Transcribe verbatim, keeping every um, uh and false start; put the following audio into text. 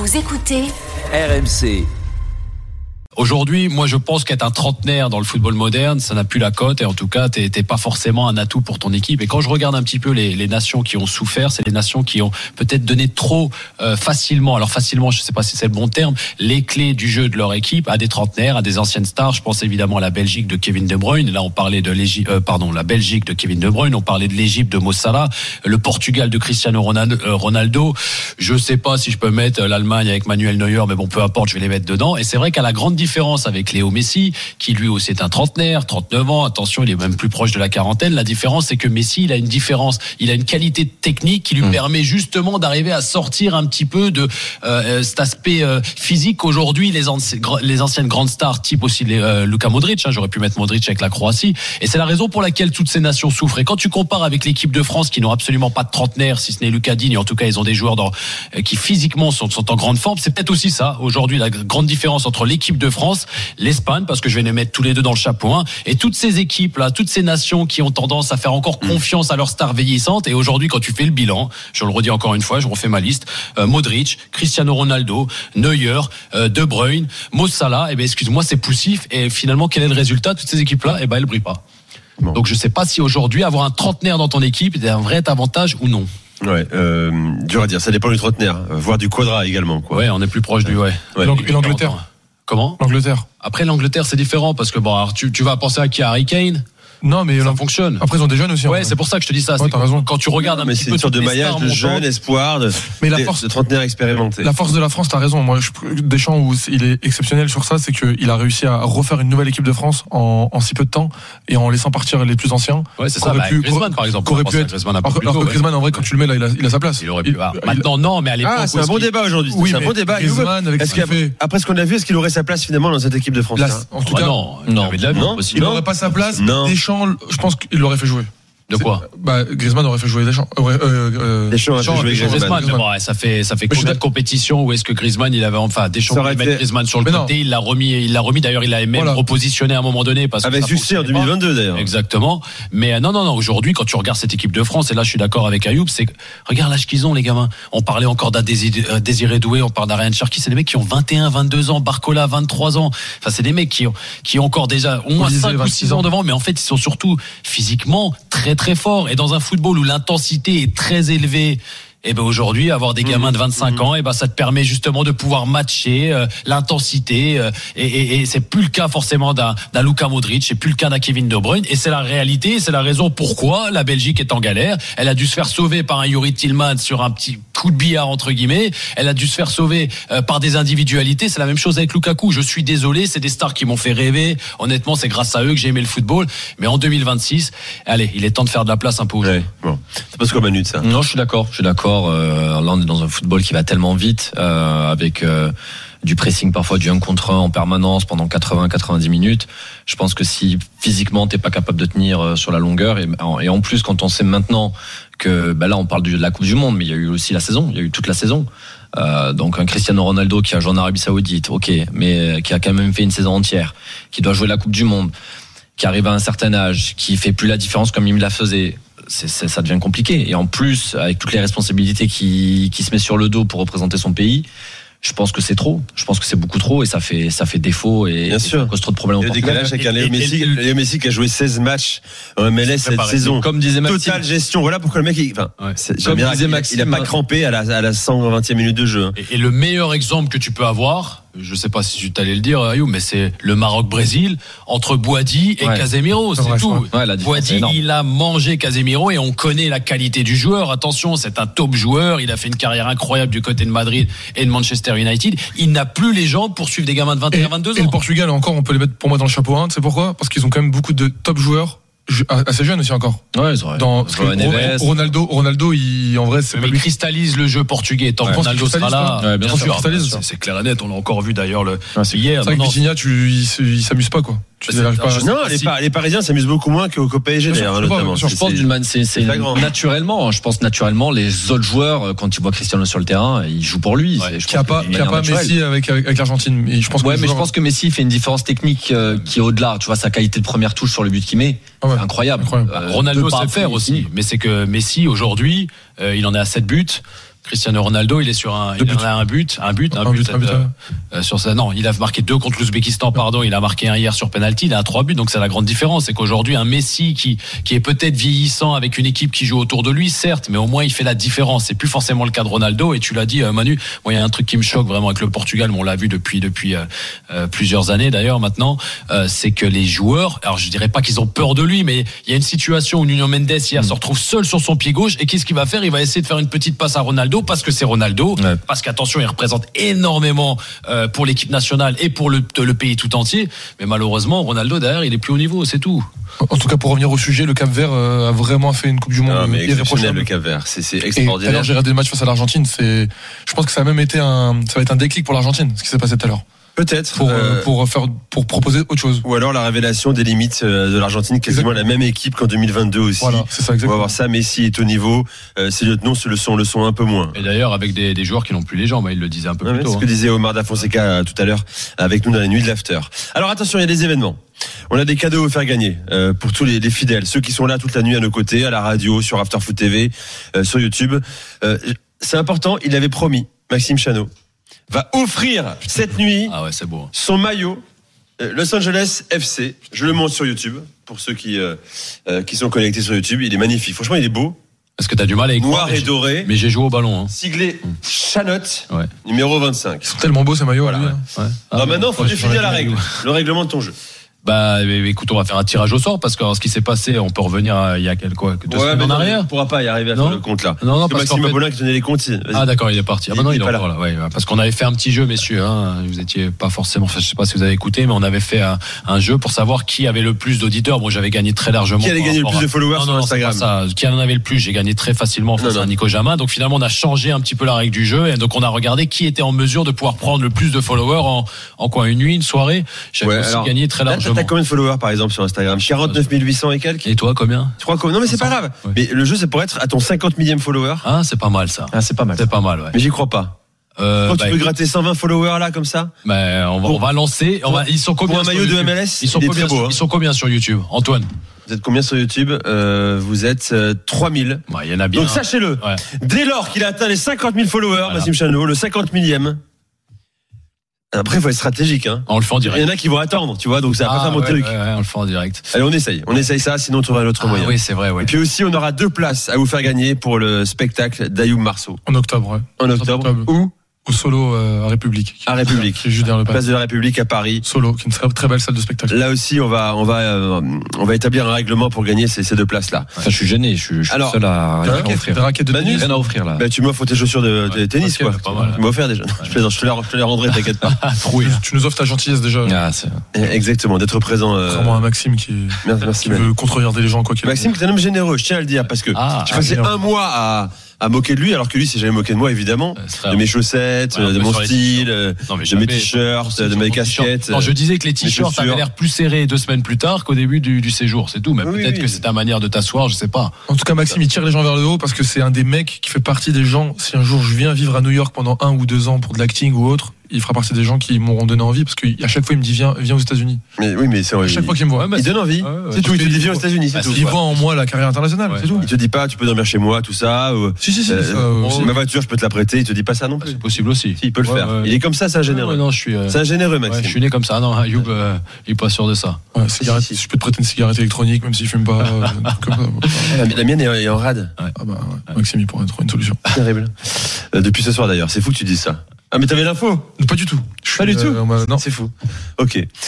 Vous écoutez R M C. Aujourd'hui, moi je pense qu'être un trentenaire dans le football moderne, ça n'a plus la cote et en tout cas t'es, t'es pas forcément un atout pour ton équipe. Et quand je regarde un petit peu les, les nations qui ont souffert, c'est les nations qui ont peut-être donné trop euh, facilement, alors facilement je sais pas si c'est le bon terme, les clés du jeu de leur équipe à des trentenaires, à des anciennes stars. Je pense évidemment à la Belgique de Kevin De Bruyne. Là on parlait de l'Égypte, euh, pardon, la Belgique de Kevin De Bruyne, on parlait de l'Égypte de Mo Salah, le Portugal de Cristiano Ronaldo. Je sais pas si je peux mettre l'Allemagne avec Manuel Neuer, mais bon peu importe, je vais les mettre dedans. Et c'est vrai qu'à la grande différence avec Léo Messi, qui lui aussi est un trentenaire, trente-neuf ans, attention, il est même plus proche de la quarantaine. La différence, c'est que Messi, il a une différence, il a une qualité technique qui lui mmh. permet justement d'arriver à sortir un petit peu de euh, cet aspect euh, physique. Aujourd'hui, les, anci- les anciennes grandes stars, type aussi les, euh, Luka Modric, hein, j'aurais pu mettre Modric avec la Croatie, et c'est la raison pour laquelle toutes ces nations souffrent. Et quand tu compares avec l'équipe de France, qui n'ont absolument pas de trentenaire, si ce n'est Lucas Digne, en tout cas, ils ont des joueurs dans, euh, qui physiquement sont, sont en grande forme. C'est peut-être aussi ça, aujourd'hui, la grande différence entre l'équipe de France, l'Espagne, parce que je vais les mettre tous les deux dans le chapeau, hein, et toutes ces équipes là, toutes ces nations qui ont tendance à faire encore confiance à leurs stars vieillissantes. Et aujourd'hui, quand tu fais le bilan, je le redis encore une fois, je refais ma liste, euh, Modric, Cristiano Ronaldo, Neuer, euh, De Bruyne, Mo Salah, et eh ben excuse-moi, c'est poussif. Et finalement, quel est le résultat? Toutes ces équipes là, et eh ben elles brillent pas. Bon. Donc je sais pas si aujourd'hui avoir un trentenaire dans ton équipe est un vrai avantage ou non. Ouais, euh, dur à dire, ça dépend du trentenaire, voire du quadra également, quoi. Ouais, on est plus proche du ouais. ouais. Et l'Angleterre. Comment ? L'Angleterre. Après l'Angleterre, c'est différent parce que bon, alors, tu, tu vas penser à qui, à Harry Kane ? Non, mais ça là, fonctionne. Après, ils ont des jeunes aussi. Ouais, hein. c'est pour ça que je te dis ça. Ouais, t'as raison. Quand tu regardes un mais petit c'est peu une sorte de maillage de jeunes espoirs, de, mais la de, force, de trentenaires expérimentés. La force de la France, t'as raison. Moi, je, Deschamps, où il est exceptionnel sur ça, c'est qu'il a réussi à refaire une nouvelle équipe de France en, en si peu de temps et en laissant partir les plus anciens. Ouais, c'est ça. Bah, pu, Griezmann, par exemple. Aurait pu être. Griezmann alors, alors que Griezmann, en vrai, quand tu le mets là, il a, il a sa place. Il aurait pu. Ah, maintenant, non, mais à l'époque. Ah, c'est un bon débat aujourd'hui. Oui, c'est un bon débat. Griezmann, avec ce qu'il fait. Après ce qu'on a vu, est-ce qu'il aurait sa place finalement dans cette équipe de France? En tout cas, non. Non, il n'aurait pas sa place. Deschamps, je pense qu'il l'aurait fait jouer. De quoi? Bah, Griezmann aurait fait jouer Deschamps. Euh, euh, Deschamps aurait fait jouer Griezmann. Griezmann, mais bon, ça fait, ça fait combien de compétitions où est-ce que Griezmann, il avait, enfin, Deschamps voulait mettre Griezmann sur le mais côté, non. il l'a remis, il l'a remis, d'ailleurs, il l'a même voilà. repositionné à un moment donné parce que avec succès en deux mille vingt-deux, d'ailleurs. Exactement. Mais, non, non, non, aujourd'hui, quand tu regardes cette équipe de France, et là, je suis d'accord avec Ayoub, c'est que, regarde l'âge qu'ils ont, les gamins. On parlait encore d'un Désiré Doué, on parle d'Ariane Cherki, c'est des mecs qui ont vingt et un, vingt-deux ans, Barcola, vingt-trois ans. Enfin, c'est des mecs qui ont, qui ont encore déjà au moins cinq ou six ans devant, mais en fait, ils sont surtout physiquement très, très forts. Et dans un football où l'intensité est très élevée, et ben aujourd'hui avoir des gamins de vingt-cinq mmh. ans, et ben ça te permet justement de pouvoir matcher euh, l'intensité euh, et, et, et c'est plus le cas forcément d'un, d'un Luka Modric, c'est plus le cas d'un Kevin De Bruyne, et c'est la réalité, c'est la raison pourquoi la Belgique est en galère. Elle a dû se faire sauver par un Yuri Tillman sur un petit coup de billard entre guillemets, elle a dû se faire sauver euh, par des individualités. C'est la même chose avec Lukaku. Je suis désolé, c'est des stars qui m'ont fait rêver. Honnêtement, c'est grâce à eux que j'ai aimé le football. Mais en deux mille vingt-six, allez, il est temps de faire de la place un peu aux jeunes. Ouais, bon. C'est pas ce qu'on Manu de ça. Non, je suis d'accord. Je suis d'accord. Euh, là, on est dans un football qui va tellement vite, euh, avec euh, du pressing parfois du un contre un en permanence pendant quatre-vingts à quatre-vingt-dix minutes. Je pense que si physiquement t'es pas capable de tenir sur la longueur, et, et en plus quand on sait maintenant que bah là on parle de la Coupe du Monde, mais il y a eu aussi la saison, il y a eu toute la saison. Euh, donc un Cristiano Ronaldo qui a joué en Arabie Saoudite, ok, mais qui a quand même fait une saison entière, qui doit jouer la Coupe du Monde, qui arrive à un certain âge, qui fait plus la différence comme il me la faisait. C'est, c'est, ça devient compliqué. Et en plus, avec toutes les responsabilités qui, qui se met sur le dos pour représenter son pays, je pense que c'est trop. Je pense que c'est beaucoup trop et ça fait, ça fait défaut et, bien et sûr. ça cause trop de problèmes. Le décalage avec un Léo Messi, Léo Messi qui a joué seize matchs en M L S cette saison. Comme disait Maxime. Totale gestion. Voilà pourquoi le mec, il, enfin, ouais. Comme bien, disait Maxime, il a pas crampé à la, à la cent vingtième minute de jeu. Et, et le meilleur exemple que tu peux avoir, je sais pas si tu t'allais le dire, Ayoub, mais c'est le Maroc-Brésil entre Boadi et ouais. Casemiro, c'est, c'est vrai, tout. Ouais, Boadi, il a mangé Casemiro et on connaît la qualité du joueur. Attention, c'est un top joueur. Il a fait une carrière incroyable du côté de Madrid et de Manchester United. Il n'a plus les jambes pour suivre des gamins de vingt et un, vingt-deux ans. Et le Portugal, encore, on peut les mettre pour moi dans le chapeau un. Tu sais pourquoi? Parce qu'ils ont quand même beaucoup de top joueurs. Assez jeune aussi encore. Ouais, c'est vrai. Dans, Ronaldo, Ronaldo, il, en vrai, c'est mais il cristallise le jeu portugais. Tant que Ronaldo sera là, ouais, bien, bien sûr. sûr c'est, c'est clair et net. On l'a encore vu d'ailleurs le, ouais, c'est hier. C'est vrai que Vitinha, tu, il, il s'amuse pas, quoi. Tu pas non, les, si. par, les Parisiens s'amusent beaucoup moins qu'au, qu'au P S G d'ailleurs, notamment. Je pense d'une man, c'est, c'est naturellement. Je pense naturellement, les autres joueurs, quand ils voient Cristiano sur le terrain, ils jouent pour lui. Ouais. Qui a pas, qui a pas Messi avec, avec, avec l'Argentine. Mais je pense ouais, mais je pense que Messi fait une différence technique euh, qui est au-delà. Tu vois, sa qualité de première touche sur le but qu'il met, ah ouais. c'est incroyable. incroyable. Euh, Ronaldo sait faire aussi, mais c'est que Messi aujourd'hui, euh, il en est à sept buts. Cristiano Ronaldo, il est sur un, il a un but, un but, un, un but, but, un but euh, euh, sur ça. Non, il a marqué deux contre l'Ouzbékistan, pardon. Il a marqué un hier sur penalty. Il a trois buts, donc c'est la grande différence. C'est qu'aujourd'hui, un Messi qui qui est peut-être vieillissant avec une équipe qui joue autour de lui, certes, mais au moins il fait la différence. C'est plus forcément le cas de Ronaldo. Et tu l'as dit, euh, Manu. Moi, il y a un truc qui me choque vraiment avec le Portugal. Mais on l'a vu depuis depuis euh, euh, plusieurs années d'ailleurs maintenant. Euh, c'est que les joueurs, alors je dirais pas qu'ils ont peur de lui, mais il y a une situation où Nuno Mendes hier mmh. se retrouve seul sur son pied gauche. Et qu'est-ce qu'il va faire? Il va essayer de faire une petite passe à Ronaldo parce que c'est Ronaldo, ouais. parce qu'attention, il représente énormément euh, pour l'équipe nationale et pour le, le pays tout entier. Mais malheureusement, Ronaldo derrière, il est plus au niveau, c'est tout. En tout cas, pour revenir au sujet, le Cap-Vert euh, a vraiment fait une Coupe du Monde non, mais irréprochable. Le Cap-Vert, c'est, c'est extraordinaire. Alors, j'ai regardé le match face à l'Argentine. C'est, je pense que ça a même été un, ça va être un déclic pour l'Argentine, ce qui s'est passé tout à l'heure. Peut-être pour euh, pour faire pour proposer autre chose. Ou alors la révélation des limites de l'Argentine, quasiment exactement. La même équipe qu'en deux mille vingt-deux aussi. Voilà, c'est ça exactement. On va voir ça. Messi est au niveau, euh, ses lieutenants se le sont le sont un peu moins. Et d'ailleurs avec des, des joueurs qui n'ont plus les jambes, il le disait un peu ouais, plus tôt. C'est ce hein. que disait Omar Da Fonseca euh, tout à l'heure avec nous dans la nuit de l'after. Alors attention, il y a des événements. On a des cadeaux à faire gagner euh, pour tous les, les fidèles, ceux qui sont là toute la nuit à nos côtés, à la radio, sur After Foot T V, euh, sur YouTube. Euh, c'est important. Il avait promis, Maxime Chanot va offrir cette nuit ah ouais, c'est beau. son maillot euh, Los Angeles F C. Je le montre sur YouTube pour ceux qui euh, euh, qui sont connectés sur YouTube. Il est magnifique. Franchement, il est beau. Est-ce que t'as du mal à y croire? Noir et doré. Mais j'ai joué au ballon. Hein. Siglé mmh. Chanot, ouais. numéro vingt-cinq. Ils sont tellement beaux ces maillots. Voilà. Lui, ouais. hein. Ouais. Ah, Alors maintenant, il faut définir la règle, le règlement de ton jeu. Bah, écoute, on va faire un tirage au sort parce que ce qui s'est passé, on peut revenir à, il y a quelques quoi, deux ouais, semaines en non, arrière. On ne pourra pas y arriver à non faire le compte là. Non, non, parce que Maxime Abolin qui tenait les comptes. Vas-y. Ah d'accord, il est parti. Ah bah non, il, il est encore là. là. Ouais, parce qu'on avait fait un petit jeu, messieurs. Hein. Vous étiez pas forcément, enfin, je sais pas si vous avez écouté, mais on avait fait un, un jeu pour savoir qui avait le plus d'auditeurs. Moi, j'avais gagné très largement. Qui allait gagner le plus à... de followers non, sur non, Instagram ça. Qui en avait le plus? J'ai gagné très facilement face non, à Nico Jamin. Donc finalement, on a changé un petit peu la règle du jeu et donc on a regardé qui était en mesure de pouvoir prendre le plus de followers en, en quoi, une nuit, une soirée. J'avais ouais, aussi alors, gagné très largement. T'as combien de followers par exemple sur Instagram? quarante-neuf mille huit cents et quelques. Et toi, combien? Tu crois combien? Non, mais c'est pas grave. Ouais. Mais le jeu, c'est pour être à ton cinquante millième follower. Ah, c'est pas mal, ça. Ah, c'est pas mal. C'est pas mal, ouais. Mais j'y crois pas. Euh, Quand bah, tu peux écoute, gratter cent vingt followers là, comme ça? Bah, on va, pour, on va lancer. On va, ils sont combien? Pour un maillot de M L S? Ils sont il combien, est très beau, hein. Ils sont combien sur YouTube? Antoine? Vous êtes combien sur YouTube? euh, Vous êtes euh, trois mille. Ouais, y en a bien. Donc sachez-le. Ouais. Dès lors qu'il a atteint les cinquante mille followers, voilà. Maxime Chanot, le cinquante millième. Après, il faut être stratégique, hein. On le fait en direct. Il y en a qui vont attendre, tu vois, donc ça va ah, pas faire mon ouais, truc. Ouais, ouais, on le fait en direct. Allez, on essaye. On essaye ça, sinon on trouvera un autre ah, moyen. Oui, c'est vrai, ouais. Et puis aussi, on aura deux places à vous faire gagner pour le spectacle d'Ayoub Marceau. En octobre, ouais. En octobre. octobre. Où? Au Solo euh, à République. À République. Qui est juste derrière le Place de la République à Paris. Solo, qui est une très, très belle salle de spectacle. Là aussi, on va, on va, euh, on va établir un règlement pour gagner ces, ces deux places-là. Enfin, je suis gêné, je suis, je suis Alors, seul à rien raquettes, offrir. Des raquettes de tennis. Rien à offrir là. Bah, tu m'offres tes chaussures de, de ouais, tennis, okay, quoi. Mal, tu m'as offert déjà. Ouais. Je plaisante, je te les, je te les rendrai, t'inquiète pas. Troué. Tu nous offres ta gentillesse déjà. Ah, c'est... Exactement, d'être présent. Euh... Vraiment un Maxime qui, merci, merci, qui veut contre-regarder les gens, quoi qu'il. Maxime, qui est un homme généreux, je tiens à le dire, parce que ah, tu passais un mois à, à moquer de lui, alors que lui, s'est jamais moqué de moi, évidemment. De mes chaussettes, ouais, de mon style, non, de mes t-shirts, de mes casquettes. Non, je disais que les t-shirts avaient l'air plus serrés deux semaines plus tard qu'au début du, du séjour, c'est tout. Mais oui, peut-être oui, que c'est ta manière de t'asseoir, je sais pas. En tout cas, Maxime, il tire les gens vers le haut parce que c'est un des mecs qui fait partie des gens. Si un jour je viens vivre à New York pendant un ou deux ans pour de l'acting ou autre, il fera partie des gens qui m'auront donné envie parce qu'à chaque fois il me dit viens, viens aux États-Unis. Mais oui, mais c'est vrai. À chaque fois qu'il me voit, ouais, bah, il donne envie. Ouais, ouais, c'est tout. Il te dit viens aux États-Unis, c'est bah, tout. Il voit en moi la carrière internationale, ouais, c'est tout. Il te dit pas tu peux dormir chez moi, tout ça. Ou, si si si. Euh, ça, euh, ma voiture, je peux te la prêter. Il te dit pas ça non plus. C'est possible aussi. Si, il peut le ouais, faire. Ouais, il est comme ça, c'est un généreux. Ouais, non, je suis. Euh... C'est un généreux, Maxime. Ouais, je suis né comme ça. Non, Ayoub, euh, il est pas sûr de ça. Ouais, cigarette, si, si. Je peux te prêter une cigarette électronique, même s'il fume pas. euh, comme ça. La, la mienne est en rade. Ah bah ouais. Maxime, il pourrait trouver une solution. Terrible. Euh, depuis ce soir d'ailleurs, c'est fou que tu dises ça. Ah mais t'avais l'info? Pas du tout. Pas du tout. Euh, non. C'est fou. Ok.